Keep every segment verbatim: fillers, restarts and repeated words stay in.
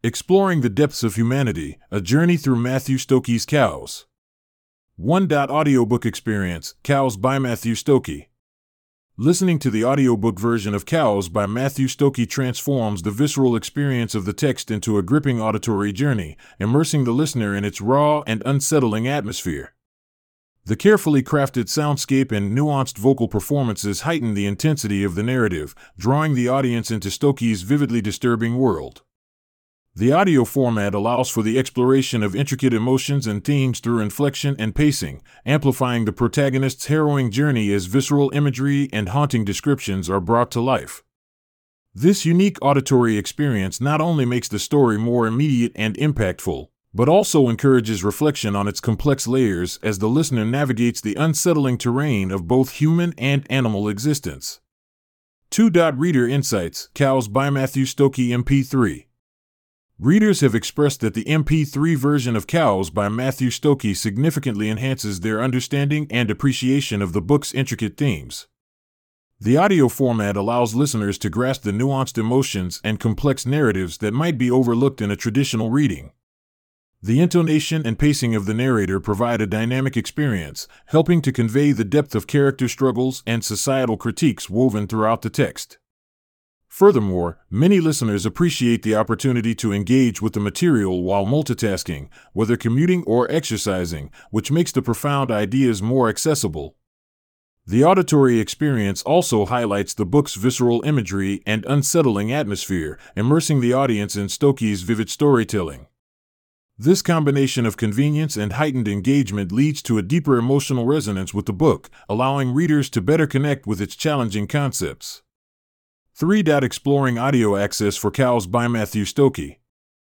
Exploring the Depths of Humanity, A Journey Through Matthew Stokoe's Cows. one. Audiobook Experience, Cows by Matthew Stokoe. Listening to the audiobook version of Cows by Matthew Stokoe transforms the visceral experience of the text into a gripping auditory journey, immersing the listener in its raw and unsettling atmosphere. The carefully crafted soundscape and nuanced vocal performances heighten the intensity of the narrative, drawing the audience into Stokoe's vividly disturbing world. The audio format allows for the exploration of intricate emotions and themes through inflection and pacing, amplifying the protagonist's harrowing journey as visceral imagery and haunting descriptions are brought to life. This unique auditory experience not only makes the story more immediate and impactful, but also encourages reflection on its complex layers as the listener navigates the unsettling terrain of both human and animal existence. two. Reader Insights, Cows by Matthew Stokoe M P three. Readers have expressed that the M P three version of Cows by Matthew Stokoe significantly enhances their understanding and appreciation of the book's intricate themes. The audio format allows listeners to grasp the nuanced emotions and complex narratives that might be overlooked in a traditional reading. The intonation and pacing of the narrator provide a dynamic experience, helping to convey the depth of character struggles and societal critiques woven throughout the text. Furthermore, many listeners appreciate the opportunity to engage with the material while multitasking, whether commuting or exercising, which makes the profound ideas more accessible. The auditory experience also highlights the book's visceral imagery and unsettling atmosphere, immersing the audience in Stokoe's vivid storytelling. This combination of convenience and heightened engagement leads to a deeper emotional resonance with the book, allowing readers to better connect with its challenging concepts. three. Exploring audio access for Cows by Matthew Stokoe.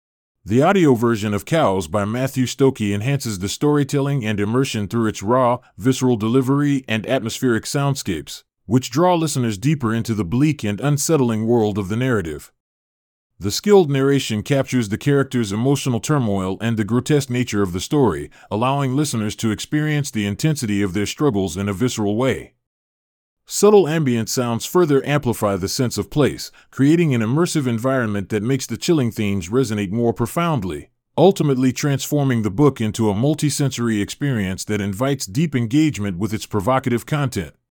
The audio version of Cows by Matthew Stokoe enhances the storytelling and immersion through its raw, visceral delivery and atmospheric soundscapes, which draw listeners deeper into the bleak and unsettling world of the narrative. The skilled narration captures the characters' emotional turmoil and the grotesque nature of the story, allowing listeners to experience the intensity of their struggles in a visceral way. Subtle ambient sounds further amplify the sense of place, creating an immersive environment that makes the chilling themes resonate more profoundly, ultimately transforming the book into a multisensory experience that invites deep engagement with its provocative content.